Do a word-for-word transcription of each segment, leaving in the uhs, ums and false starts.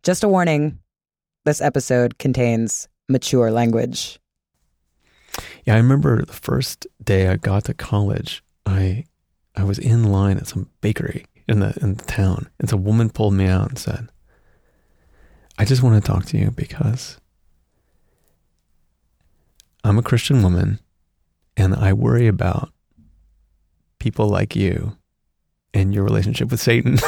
Just a warning, this episode contains mature language. Yeah, I remember the first day I got to college, I I was in line at some bakery in the in the town, and some woman pulled me out and said, I just want to talk to you because I'm a Christian woman and I worry about people like you and your relationship with Satan.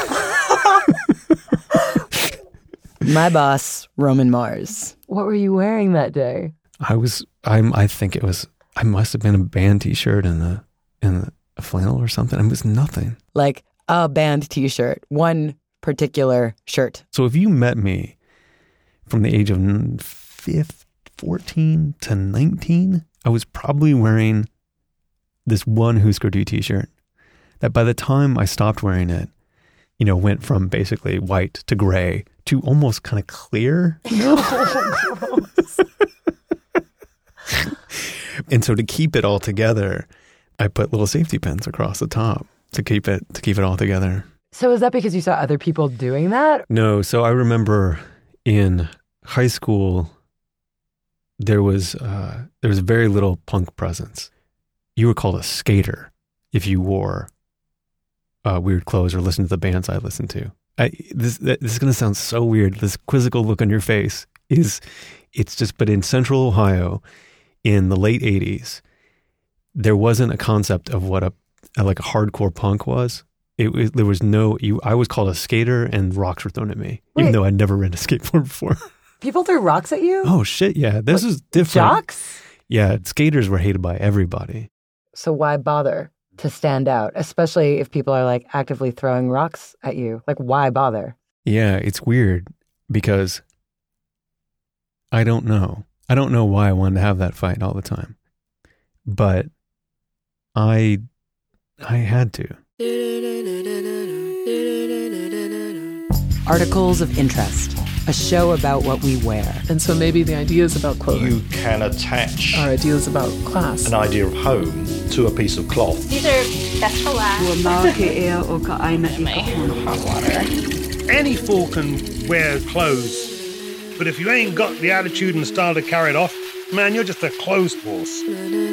My boss, Roman Mars. What were you wearing that day? I was, I'm, I think it was, I must have been a band t-shirt and a, and a flannel or something. It was nothing. Like a band t-shirt, one particular shirt. So if you met me from the age of fifteen, fourteen to nineteen, I was probably wearing this one Husker Du t-shirt that by the time I stopped wearing it, you know, went from basically white to gray to almost kind of clear. You know? Oh, gross. And so to keep it all together, I put little safety pins across the top to keep it to keep it all together. So is that because you saw other people doing that? No. So I remember in high school, there was uh, there was very little punk presence. You were called a skater if you wore uh, weird clothes or listened to the bands I listened to. I, this this is going to sound so weird. This quizzical look on your face is, it's just, but in Central Ohio in the late eighties, there wasn't a concept of what a, a like a hardcore punk was. It was, there was no, you, I was called a skater and rocks were thrown at me, Wait. even though I'd never ridden a skateboard before. People threw rocks at you? Oh shit, yeah. This What, is different. Jocks? Yeah, skaters were hated by everybody. So why bother to stand out, especially if people are like actively throwing rocks at you? Like, why bother? Yeah, it's weird because I don't know. I don't know why I wanted to have that fight all the time. But I I had to. Articles of Interest, a show about what we wear. And so maybe the ideas about clothing You can attach are ideas about class. an idea of home to a piece of cloth. These are best for last. Hot water. Any fool can wear clothes, but if you ain't got the attitude and style to carry it off, man, you're just a clothes horse.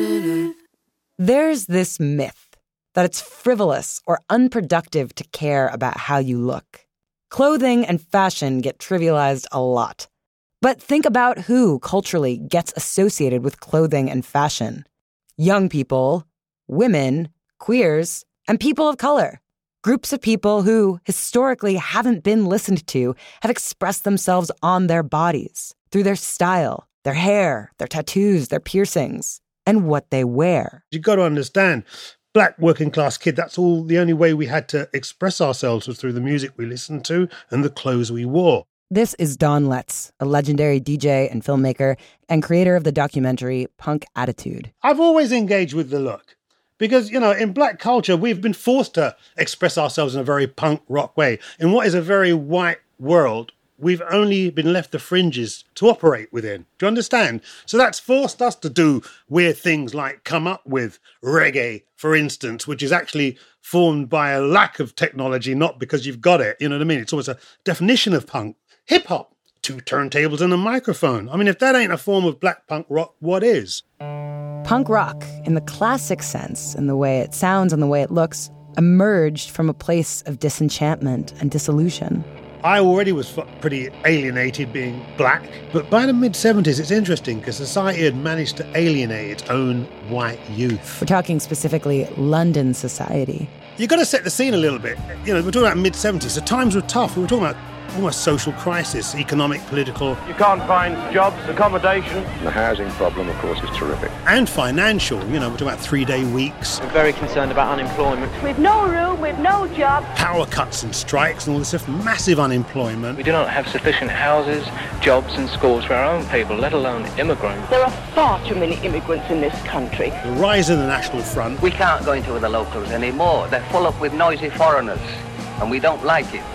There's this myth that it's frivolous or unproductive to care about how you look. Clothing and fashion get trivialized a lot. But think about who culturally gets associated with clothing and fashion. Young people, women, queers, and people of color. Groups of people who, historically, haven't been listened to have expressed themselves on their bodies, through their style, their hair, their tattoos, their piercings, and what they wear. You got to understand, black working class kid, that's all the only way we had to express ourselves was through the music we listened to and the clothes we wore. This is Don Letts, a legendary D J and filmmaker and creator of the documentary Punk Attitude. I've always engaged with the look because, you know, in black culture, we've been forced to express ourselves in a very punk rock way. In what is a very white world, we've only been left the fringes to operate within. Do you understand? So that's forced us to do weird things like come up with reggae, for instance, which is actually formed by a lack of technology, not because you've got it. You know what I mean? It's almost a definition of punk. Hip-hop, two turntables and a microphone. I mean, if that ain't a form of black punk rock, what is? Punk rock, in the classic sense, in the way it sounds and the way it looks, emerged from a place of disenchantment and dissolution. I already was pretty alienated being black, but by the mid-seventies, it's interesting because society had managed to alienate its own white youth. We're talking specifically London society. You've got to set the scene a little bit. You know, we're talking about mid-seventies, so times were tough. We were talking about almost social crisis, economic, political. You can't find jobs, accommodation. The housing problem, of course, is terrific. And financial. You know, we're talking about three-day weeks. We're very concerned about unemployment. We've no room, we've no job. Power cuts and strikes and all this stuff. Massive unemployment. We do not have sufficient houses, jobs and schools for our own people, let alone immigrants. There are far too many immigrants in this country. The rise of the National Front. We can't go into the locals anymore. They're full up with noisy foreigners, and we don't like it.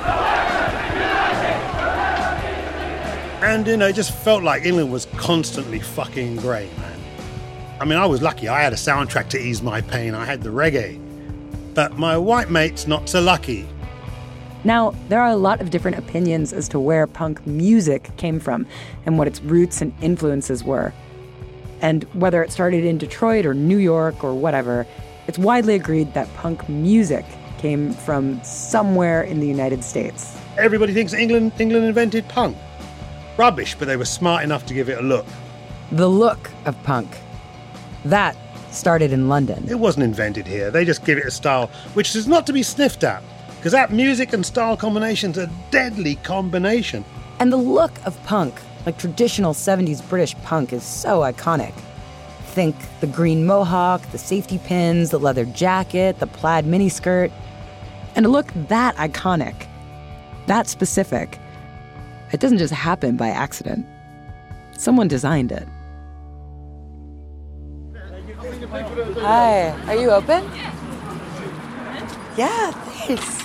And, you know, it just felt like England was constantly fucking grey, man. I mean, I was lucky. I had a soundtrack to ease my pain. I had the reggae. But my white mates, not so lucky. Now, there are a lot of different opinions as to where punk music came from and what its roots and influences were. And whether it started in Detroit or New York or whatever, it's widely agreed that punk music came from somewhere in the United States. Everybody thinks England England invented punk. Rubbish, but they were smart enough to give it a look. The look of punk. That started in London. It wasn't invented here. They just give it a style which is not to be sniffed at, because that music and style combination's a deadly combination. And the look of punk, like traditional seventies British punk, is so iconic. Think the green mohawk, the safety pins, the leather jacket, the plaid miniskirt. And a look that iconic, that specific, it doesn't just happen by accident. Someone designed it. Hi, are you open? Yeah, thanks.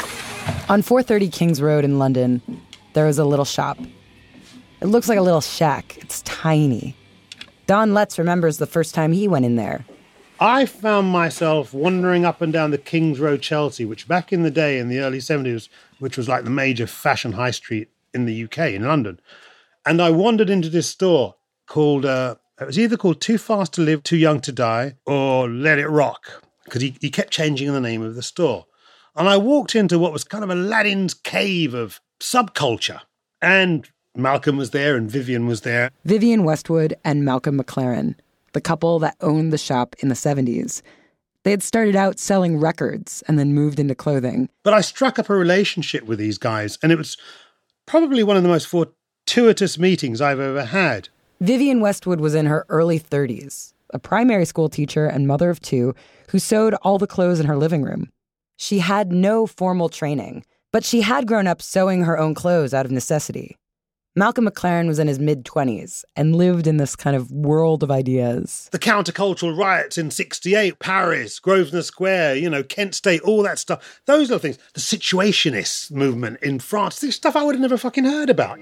On four thirty Kings Road in London, there is a little shop. It looks like a little shack. It's tiny. Don Letts remembers the first time he went in there. I found myself wandering up and down the Kings Road, Chelsea, which back in the day, in the early seventies, which was like the major fashion high street in the U K, in London. And I wandered into this store called, uh, it was either called Too Fast to Live, Too Young to Die, or Let It Rock, because he, he kept changing the name of the store. And I walked into what was kind of Aladdin's cave of subculture. And Malcolm was there and Vivienne was there. Vivienne Westwood and Malcolm McLaren, the couple that owned the shop in the seventies. They had started out selling records and then moved into clothing. But I struck up a relationship with these guys, and it was probably one of the most fortuitous meetings I've ever had. Vivienne Westwood was in her early thirties, a primary school teacher and mother of two who sewed all the clothes in her living room. She had no formal training, but she had grown up sewing her own clothes out of necessity. Malcolm McLaren was in his mid-twenties and lived in this kind of world of ideas. The countercultural riots in sixty-eight, Paris, Grosvenor Square, you know, Kent State, all that stuff. Those little things. The Situationists movement in France. This stuff I would have never fucking heard about.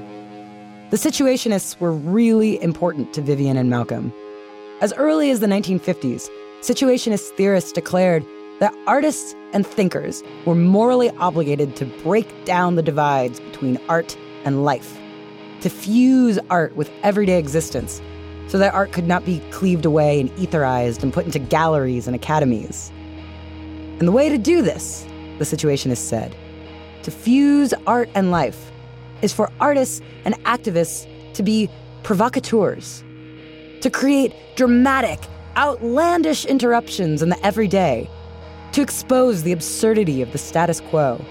The Situationists were really important to Vivienne and Malcolm. As early as the nineteen fifties, Situationist theorists declared that artists and thinkers were morally obligated to break down the divides between art and life, to fuse art with everyday existence so that art could not be cleaved away and etherized and put into galleries and academies. And the way to do this, the Situationists said, to fuse art and life, is for artists and activists to be provocateurs, to create dramatic, outlandish interruptions in the everyday, to expose the absurdity of the status quo.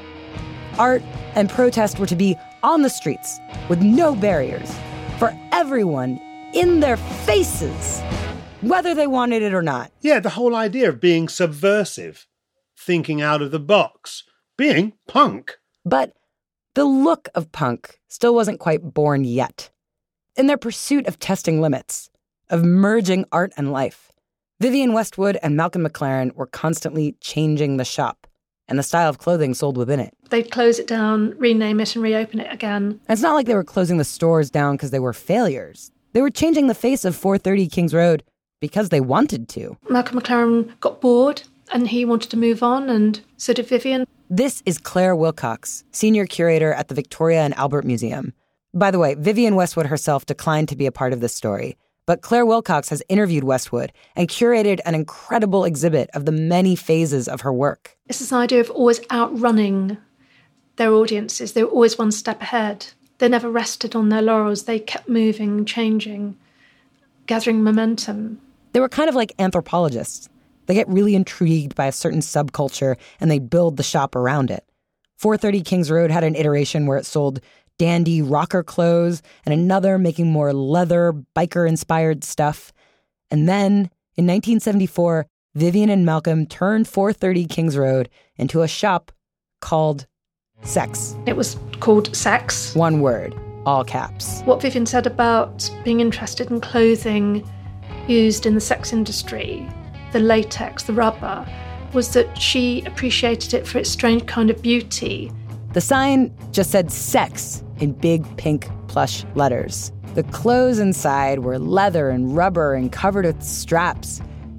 Art and protest were to be on the streets with no barriers for everyone in their faces, whether they wanted it or not. Yeah, the whole idea of being subversive, thinking out of the box, being punk. But the look of punk still wasn't quite born yet. In their pursuit of testing limits, of merging art and life, Vivienne Westwood and Malcolm McLaren were constantly changing the shop and the style of clothing sold within it. They'd close it down, rename it, and reopen it again. And it's not like they were closing the stores down because they were failures. They were changing the face of four thirty Kings Road because they wanted to. Malcolm McLaren got bored, and he wanted to move on, and so did Vivienne. This is Claire Wilcox, senior curator at the Victoria and Albert Museum. By the way, Vivienne Westwood herself declined to be a part of this story, but Claire Wilcox has interviewed Westwood and curated an incredible exhibit of the many phases of her work. It's this idea of always outrunning their audiences. They were always one step ahead. They never rested on their laurels. They kept moving, changing, gathering momentum. They were kind of like anthropologists. They get really intrigued by a certain subculture and they build the shop around it. four thirty Kings Road had an iteration where it sold dandy rocker clothes and another making more leather, biker-inspired stuff. And then, in nineteen seventy-four, Vivienne and Malcolm turned four thirty Kings Road into a shop called Sex. It was called Sex. One word, all caps. What Vivienne said about being interested in clothing used in the sex industry, the latex, the rubber, was that she appreciated it for its strange kind of beauty. The sign just said sex in big pink plush letters. The clothes inside were leather and rubber and covered with straps.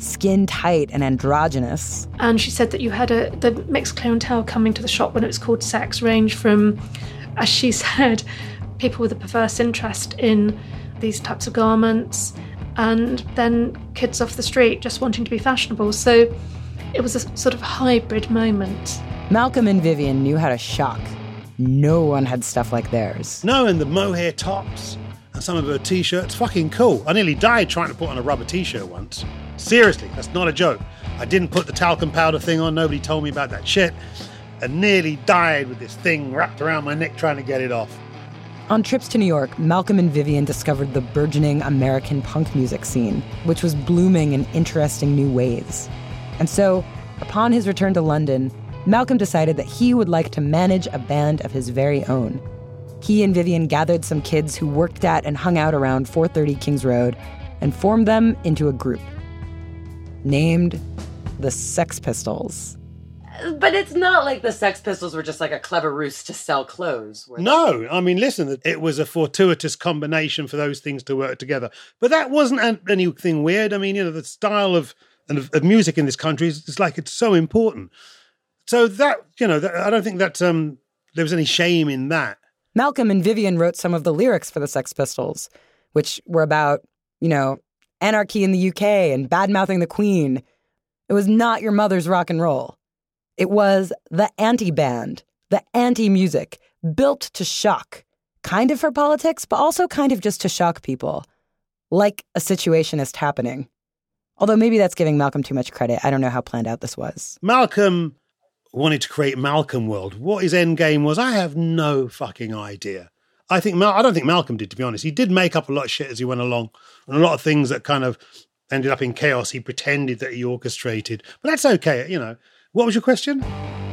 skin tight and androgynous. And she said that you had a the mixed clientele coming to the shop when it was called Sex range from, as she said, people with a perverse interest in these types of garments, and then kids off the street just wanting to be fashionable. So it was a sort of hybrid moment. Malcolm and Vivian knew how to shock. No one had stuff like theirs. No, and the mohair tops and some of her t-shirts, fucking cool. I nearly died trying to put on a rubber t-shirt once. Seriously, that's not a joke. I didn't put the talcum powder thing on, nobody told me about that shit, and nearly died with this thing wrapped around my neck trying to get it off. On trips to New York, Malcolm and Vivian discovered the burgeoning American punk music scene, which was blooming in interesting new ways. And so, upon his return to London, Malcolm decided that he would like to manage a band of his very own. He and Vivian gathered some kids who worked at and hung out around four thirty Kings Road and formed them into a group named the Sex Pistols. But it's not like the Sex Pistols were just like a clever ruse to sell clothes. No, I mean, listen, it was a fortuitous combination for those things to work together. But that wasn't anything weird. I mean, you know, the style of, of, of music in this country is it's like it's so important. So that, you know, that, I don't think that um, there was any shame in that. Malcolm and Vivian wrote some of the lyrics for the Sex Pistols, which were about, you know, anarchy in the U K and bad-mouthing the Queen. It was not your mother's rock and roll. It was the anti-band, the anti-music, built to shock. Kind of for politics, but also kind of just to shock people. Like a situationist happening. Although maybe that's giving Malcolm too much credit. I don't know how planned out this was. Malcolm wanted to create Malcolm World. What his end game was, I have no fucking idea. I think Mal- I don't think Malcolm did, to be honest. He did make up a lot of shit as he went along, and a lot of things that kind of ended up in chaos. He pretended that he orchestrated, but that's okay, you know. What was your question?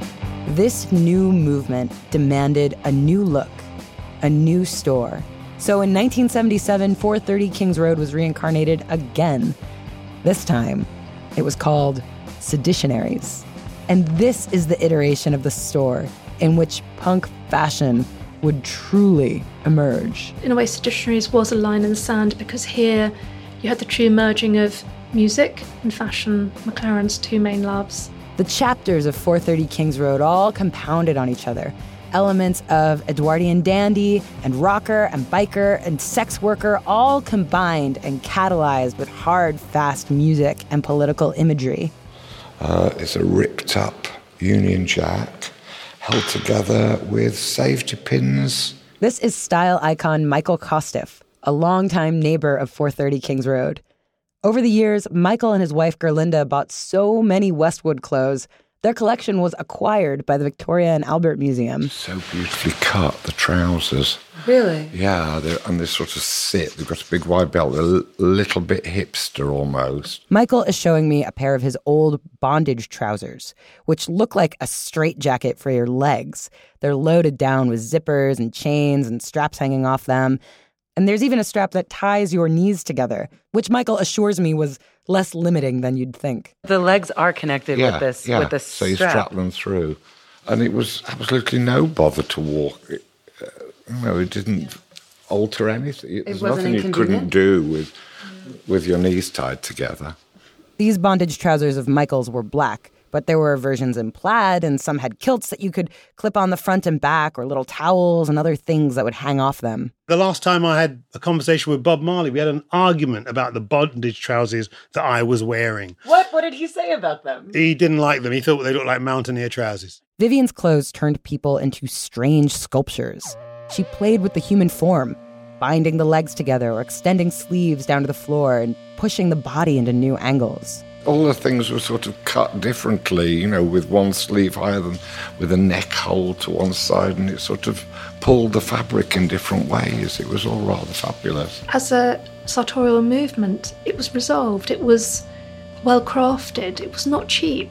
This new movement demanded a new look, a new store. So in nineteen seventy-seven, four thirty Kings Road was reincarnated again. This time, it was called Seditionaries. And this is the iteration of the store in which punk fashion would truly emerge. In a way, Seditionaries was a line in the sand because here you had the true merging of music and fashion, McLaren's two main loves. The chapters of four thirty Kings Road all compounded on each other. Elements of Edwardian dandy and rocker and biker and sex worker all combined and catalyzed with hard, fast music and political imagery. Uh, it's a ripped-up Union Jack held together with safety pins. This is style icon Michael Kostiff, a longtime neighbor of four thirty Kings Road. Over the years, Michael and his wife Gerlinda bought so many Westwood clothes, their collection was acquired by the Victoria and Albert Museum. So beautifully cut, the trousers. Really? Yeah, and they sort of sit. They've got a big wide belt. They're a little bit hipster almost. Michael is showing me a pair of his old bondage trousers, which look like a straitjacket for your legs. They're loaded down with zippers and chains and straps hanging off them. And there's even a strap that ties your knees together, which Michael assures me was less limiting than you'd think. The legs are connected yeah, with this yeah. with this so you strap. strap them through. And it was absolutely no bother to walk. It, uh, no, it didn't alter anything. It, There's nothing you couldn't do with, with your knees tied together. These bondage trousers of Michael's were black, but there were versions in plaid, and some had kilts that you could clip on the front and back, or little towels and other things that would hang off them. The last time I had a conversation with Bob Marley, we had an argument about the bondage trousers that I was wearing. What? What did he say about them? He didn't like them. He thought they looked like mountaineer trousers. Vivian's clothes turned people into strange sculptures. She played with the human form, binding the legs together or extending sleeves down to the floor and pushing the body into new angles. All the things were sort of cut differently, you know, with one sleeve higher than with a neck hole to one side, and it sort of pulled the fabric in different ways. It was all rather fabulous. As a sartorial movement, it was resolved. It was well crafted. It was not cheap.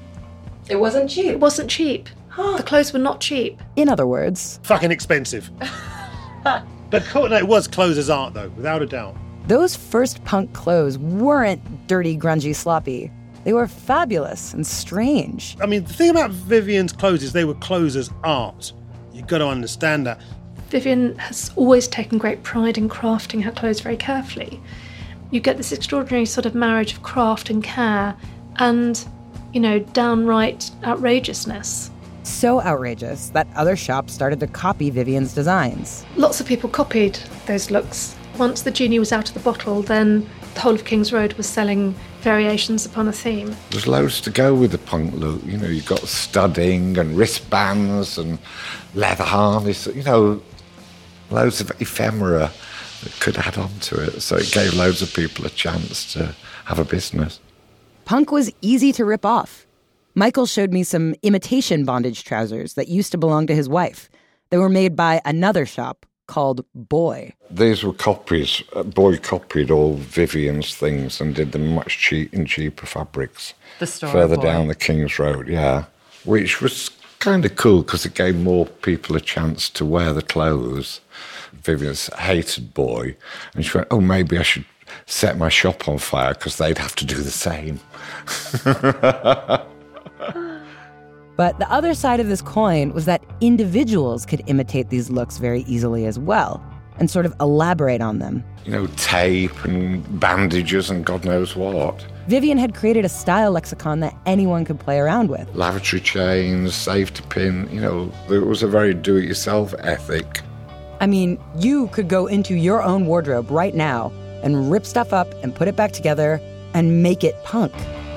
It wasn't cheap? It wasn't cheap. Huh. The clothes were not cheap. In other words... fucking expensive. But cool, no, it was clothes as art, though, without a doubt. Those first punk clothes weren't dirty, grungy, sloppy. They were fabulous and strange. I mean, the thing about Vivian's clothes is they were clothes as art. You've got to understand that. Vivian has always taken great pride in crafting her clothes very carefully. you get this extraordinary sort of marriage of craft and care and, you know, downright outrageousness. So outrageous that other shops started to copy Vivien's designs. Lots of people copied those looks. Once the genie was out of the bottle, then the whole of King's Road was selling variations upon a theme. There's loads to go with the punk look. You know, you've got studding and wristbands and leather harness, you know, loads of ephemera that could add on to it. So it gave loads of people a chance to have a business. Punk was easy to rip off. Michael showed me some imitation bondage trousers that used to belong to his wife. They were made by another shop called Boy. These were copies. Boy copied all Vivien's things and did them much cheap in cheaper fabrics. The store further Boy. Down the King's Road, yeah. Which was kind of cool because it gave more people a chance to wear the clothes. Vivien's hated Boy, and she went, oh, maybe I should set my shop on fire because they'd have to do the same. But the other side of this coin was that individuals could imitate these looks very easily as well and sort of elaborate on them. You know, tape and bandages and God knows what. Vivian had created a style lexicon that anyone could play around with. Lavatory chains, safety pin, you know, it was a very do-it-yourself ethic. I mean, you could go into your own wardrobe right now and rip stuff up and put it back together and make it punk.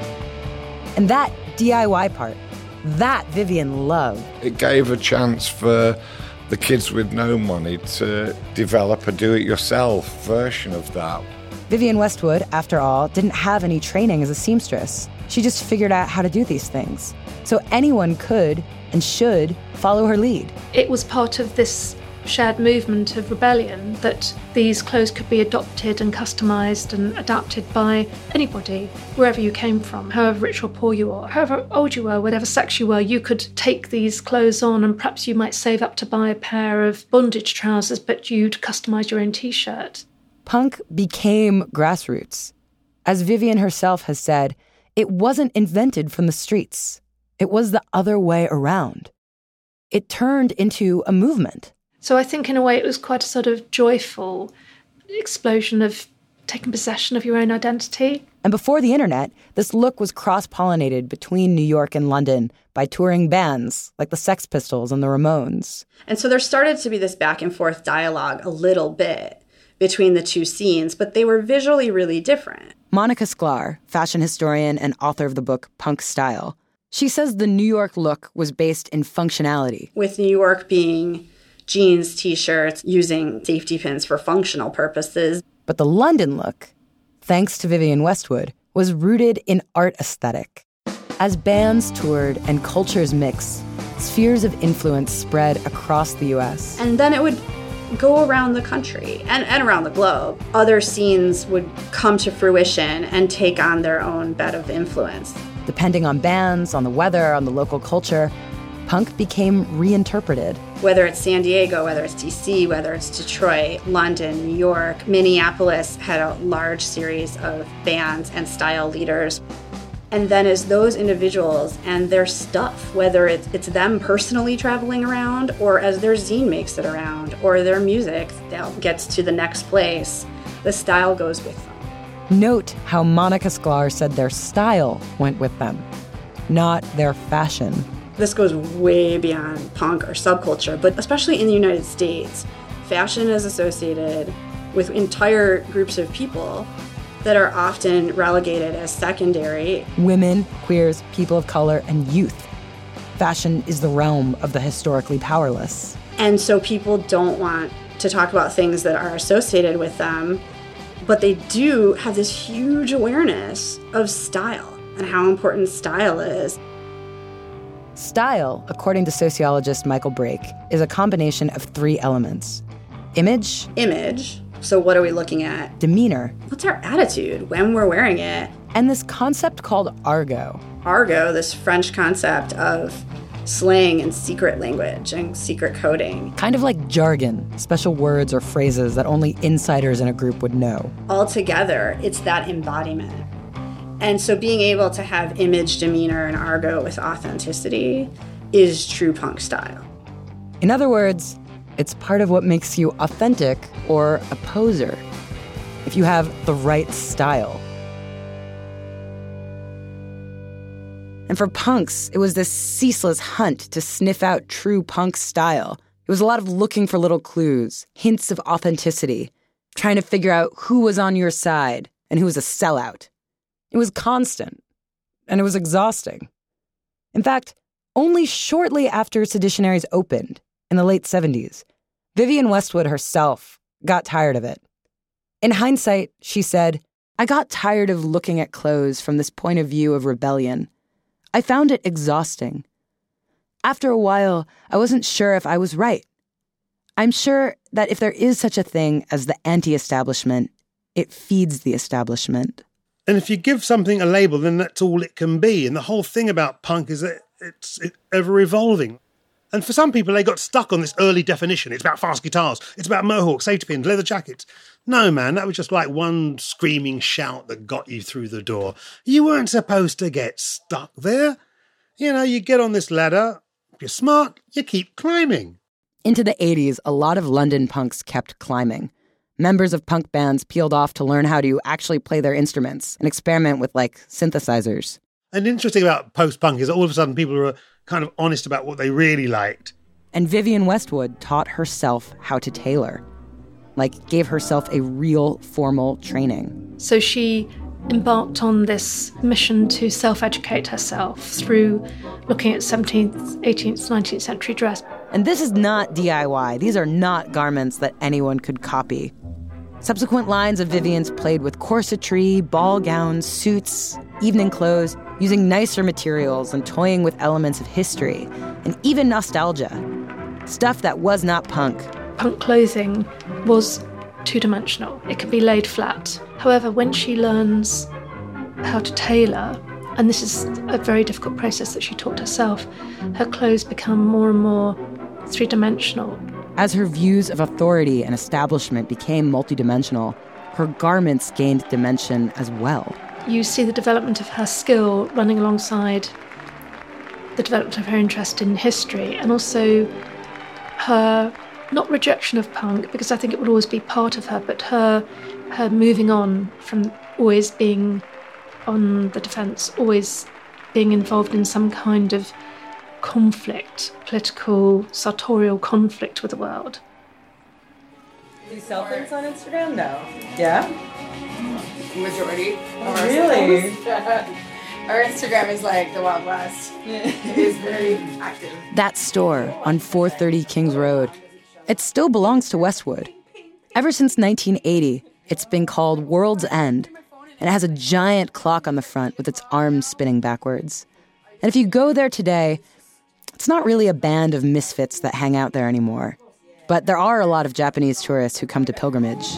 And that D I Y part, that Vivian loved. It gave a chance for the kids with no money to develop a do-it-yourself version of that. Vivienne Westwood, after all, didn't have any training as a seamstress. She just figured out how to do these things. So anyone could and should follow her lead. It was part of this shared movement of rebellion that these clothes could be adopted and customised and adapted by anybody, wherever you came from, however rich or poor you are, however old you were, whatever sex you were, you could take these clothes on and perhaps you might save up to buy a pair of bondage trousers, but you'd customise your own t-shirt. Punk became grassroots. As Vivian herself has said, it wasn't invented from the streets. It was the other way around. It turned into a movement. So I think in a way it was quite a sort of joyful explosion of taking possession of your own identity. And before the internet, this look was cross-pollinated between New York and London by touring bands like the Sex Pistols and the Ramones. And so there started to be this back and forth dialogue a little bit between the two scenes, but they were visually really different. Monica Sklar, fashion historian and author of the book Punk Style, she says the New York look was based in functionality. With New York being jeans, t-shirts, using safety pins for functional purposes. But the London look, thanks to Vivienne Westwood, was rooted in art aesthetic. As bands toured and cultures mixed, spheres of influence spread across the U S. And then it would go around the country and, and around the globe. Other scenes would come to fruition and take on their own bed of influence. Depending on bands, on the weather, on the local culture, punk became reinterpreted. Whether it's San Diego, whether it's D C, whether it's Detroit, London, New York, Minneapolis had a large series of bands and style leaders. And then as those individuals and their stuff, whether it's, it's them personally traveling around or as their zine makes it around or their music that gets to the next place, the style goes with them. Note how Monica Sklar said their style went with them, not their fashion. This goes way beyond punk or subculture, but especially in the United States, fashion is associated with entire groups of people that are often relegated as secondary. Women, queers, people of color, and youth. Fashion is the realm of the historically powerless. And so people don't want to talk about things that are associated with them, but they do have this huge awareness of style and how important style is. Style, according to sociologist Michael Brake, is a combination of three elements. Image. Image. So what are we looking at? Demeanor. What's our attitude when we're wearing it? And this concept called argot. Argot, this French concept of slang and secret language and secret coding. Kind of like jargon, special words or phrases that only insiders in a group would know. Altogether, it's that embodiment. And so being able to have image, demeanor, and argot with authenticity is true punk style. In other words, it's part of what makes you authentic or a poser. if you have the right style. And for punks, it was this ceaseless hunt to sniff out true punk style. It was a lot of looking for little clues, hints of authenticity, trying to figure out who was on your side and who was a sellout. It was constant, and it was exhausting. In fact, only shortly after Seditionaries opened, in the late seventies, Vivienne Westwood herself got tired of it. In hindsight, she said, "I got tired of looking at clothes from this point of view of rebellion. I found it exhausting. After a while, I wasn't sure if I was right. I'm sure that if there is such a thing as the anti-establishment, it feeds the establishment." And if you give something a label, then that's all it can be. And the whole thing about punk is that it's ever-evolving. And for some people, they got stuck on this early definition. It's about fast guitars. It's about mohawks, safety pins, leather jackets. No, man, that was just like one screaming shout that got you through the door. You weren't supposed to get stuck there. You know, you get on this ladder. If you're smart, you keep climbing. Into the eighties, a lot of London punks kept climbing. Members of punk bands peeled off to learn how to actually play their instruments and experiment with, like, synthesizers. And interesting about post-punk is that all of a sudden people are kind of honest about what they really liked. And Vivienne Westwood taught herself how to tailor. Like, gave herself a real formal training. So she embarked on this mission to self-educate herself through looking at seventeenth, eighteenth, nineteenth century dress. And this is not D I Y. These are not garments that anyone could copy. Subsequent lines of Vivienne's played with corsetry, ball gowns, suits, evening clothes, using nicer materials and toying with elements of history, and even nostalgia. Stuff that was not punk. Punk clothing was two-dimensional. It could be laid flat. However, when she learns how to tailor, and this is a very difficult process that she taught herself, her clothes become more and more three-dimensional. As her views of authority and establishment became multidimensional, her garments gained dimension as well. You see the development of her skill running alongside the development of her interest in history, and also her, not rejection of punk, because I think it would always be part of her, but her her moving on from always being on the defence, always being involved in some kind of conflict, political, sartorial conflict with the world. Do you sell things on Instagram? No. Yeah? Majority of our Really? sales. Our Instagram is like the Wild West. It is very active. That store on four thirty Kings Road, it still belongs to Westwood. Ever since nineteen eighty, it's been called World's End, and it has a giant clock on the front with its arms spinning backwards. And if you go there today, it's not really a band of misfits that hang out there anymore. But there are a lot of Japanese tourists who come to pilgrimage.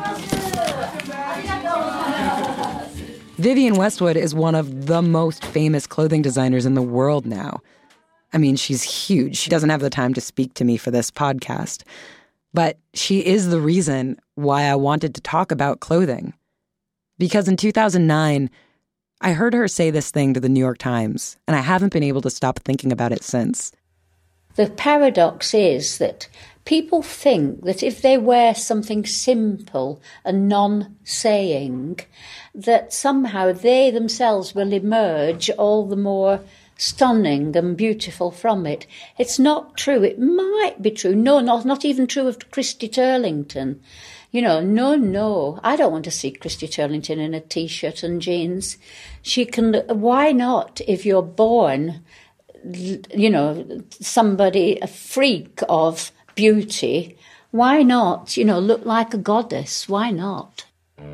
Vivienne Westwood is one of the most famous clothing designers in the world now. I mean, she's huge. She doesn't have the time to speak to me for this podcast. But she is the reason why I wanted to talk about clothing. Because in two thousand nine, I heard her say this thing to the New York Times, and I haven't been able to stop thinking about it since. The paradox is that people think that if they wear something simple and non-saying, that somehow they themselves will emerge all the more stunning and beautiful from it. It's not true. It might be true. No, not, not even true of Christy Turlington. You know, no, no, I don't want to see Christy Turlington in a T-shirt and jeans. She can, why not, if you're born, you know, somebody, a freak of beauty, why not, you know, look like a goddess? Why not?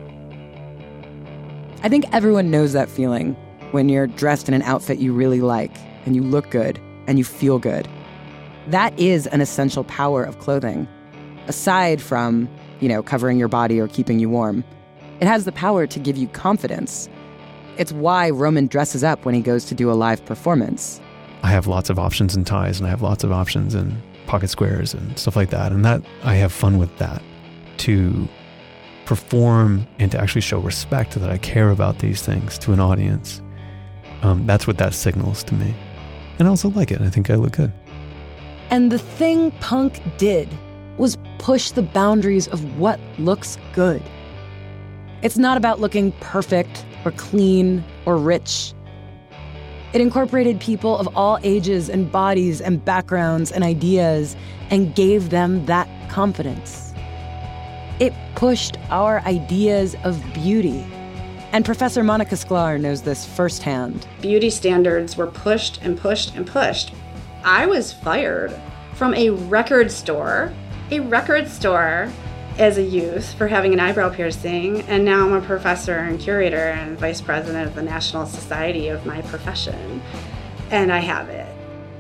I think everyone knows that feeling when you're dressed in an outfit you really like, and you look good, and you feel good. That is an essential power of clothing. Aside from, you know, covering your body or keeping you warm, it has the power to give you confidence. It's why Roman dresses up when he goes to do a live performance. I have lots of options in ties, and I have lots of options in pocket squares and stuff like that. And that I have fun with that, to perform and to actually show respect that I care about these things to an audience. Um, that's what that signals to me. And I also like it. I think I look good. And the thing punk did was push the boundaries of what looks good. It's not about looking perfect or clean or rich. It incorporated people of all ages and bodies and backgrounds and ideas and gave them that confidence. It pushed our ideas of beauty. And Professor Monica Sklar knows this firsthand. Beauty standards were pushed and pushed and pushed. I was fired from a record store, a record store as a youth for having an eyebrow piercing, and now I'm a professor and curator and vice president of the National Society of my profession, and I have it.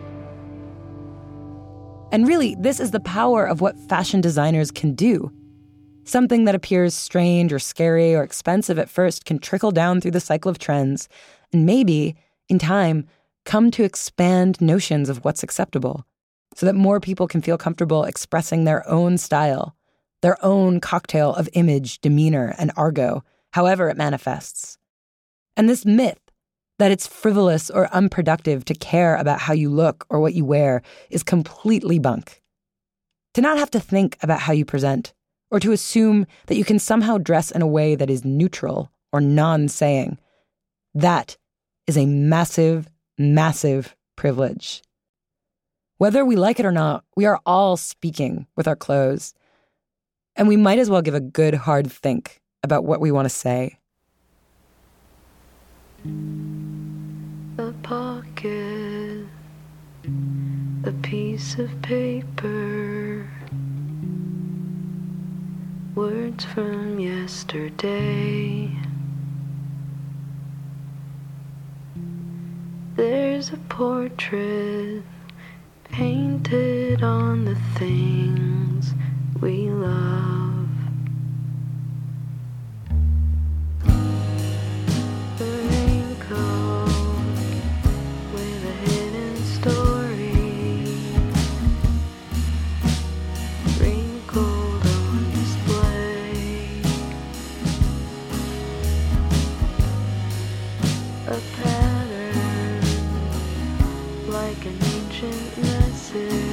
And really, this is the power of what fashion designers can do. Something that appears strange or scary or expensive at first can trickle down through the cycle of trends and maybe, in time, come to expand notions of what's acceptable so that more people can feel comfortable expressing their own style, their own cocktail of image, demeanor, and argot, however it manifests. And this myth that it's frivolous or unproductive to care about how you look or what you wear is completely bunk. To not have to think about how you present, or to assume that you can somehow dress in a way that is neutral or non-saying, that is a massive, massive privilege. Whether we like it or not, we are all speaking with our clothes. And we might as well give a good hard think about what we want to say. A pocket, a piece of paper, words from yesterday. There's a portrait painted on the things we love. The raincoat with a hidden story, wrinkled on display. A pattern like an ancient message.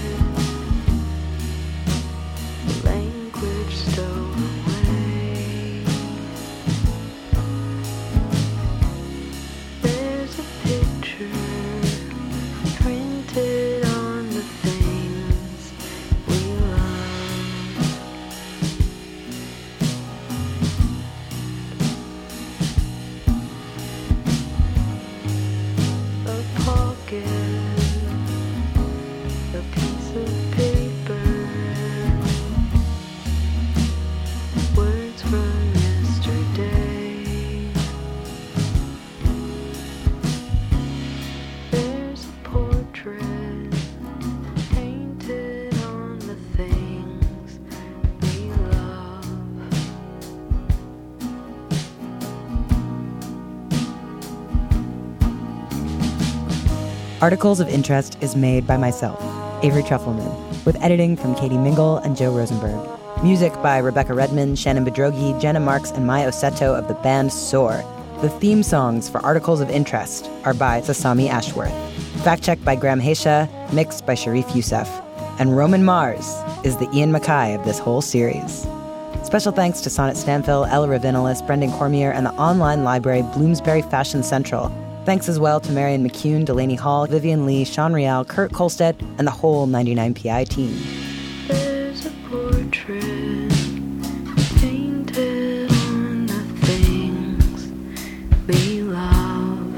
Articles of Interest is made by myself, Avery Trufelman, with editing from Katie Mingle and Joe Rosenberg. Music by Rebecca Redmond, Shannon Bedrogi, Jenna Marks, and Maya Oseto of the band Soar. The theme songs for Articles of Interest are by Sasami Ashworth. Fact-checked by Graham Haysha, mixed by Sharif Youssef. And Roman Mars is the Ian Mackay of this whole series. Special thanks to Sonnet Stanfill, Ella Ravinalis, Brendan Cormier, and the online library Bloomsbury Fashion Central. Thanks as well to Marion McCune, Delaney Hall, Vivian Lee, Sean Rial, Kurt Kolstedt, and the whole ninety-nine P I team. There's a portrait painted on the things we love.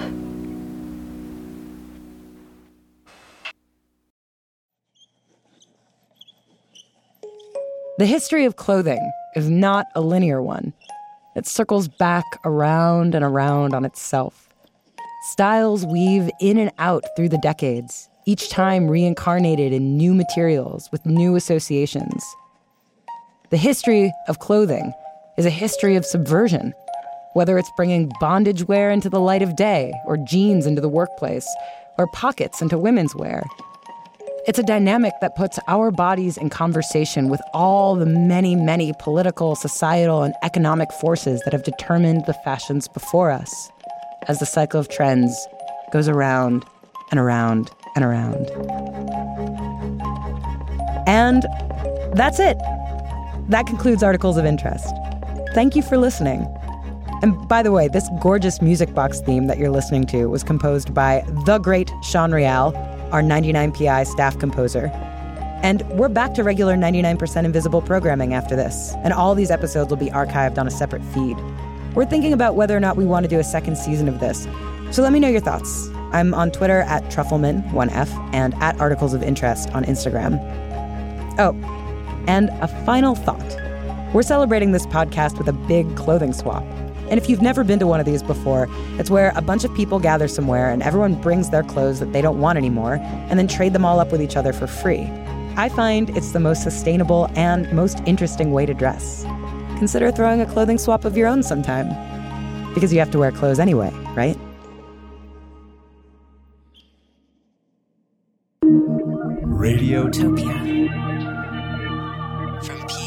The history of clothing is not a linear one. It circles back around and around on itself. Styles weave in and out through the decades, each time reincarnated in new materials with new associations. The history of clothing is a history of subversion, whether it's bringing bondage wear into the light of day, or jeans into the workplace, or pockets into women's wear. It's a dynamic that puts our bodies in conversation with all the many, many political, societal, and economic forces that have determined the fashions before us, as the cycle of trends goes around and around and around. And that's it. That concludes Articles of Interest. thank you for listening. And by the way, this gorgeous Music Box theme that you're listening to was composed by the great Sean Real, our ninety-nine P I staff composer. And we're back to regular ninety-nine percent Invisible programming after this, and all these episodes will be archived on a separate feed. We're thinking about whether or not we want to do a second season of this, so let me know your thoughts. I'm on Twitter at Truffleman, one F, and at Articles of Interest on Instagram. Oh, and a final thought. We're celebrating this podcast with a big clothing swap. And if you've never been to one of these before, it's where a bunch of people gather somewhere and everyone brings their clothes that they don't want anymore and then trade them all up with each other for free. I find it's the most sustainable and most interesting way to dress. Consider throwing a clothing swap of your own sometime. Because you have to wear clothes anyway, right? Radiotopia from P